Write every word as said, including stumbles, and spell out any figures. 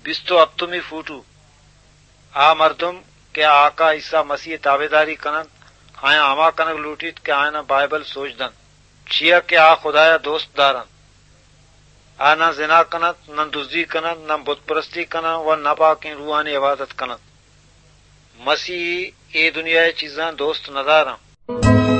बिस्तो अब तुमी फूटू आ मर्दुम के आका ईसा मसीह ताबेदारी कनत आया हमा कनक लूटित के आया बाइबल सोचदन छिया के आ खुदाया दोस्त दारन आ न जिना कनत न दुज्जी कनत न बुतप्रस्ती कनत व न पाकी रूहानी इबादत कनत मसीह ए दुनिया चीज़ां दोस्त नदारन।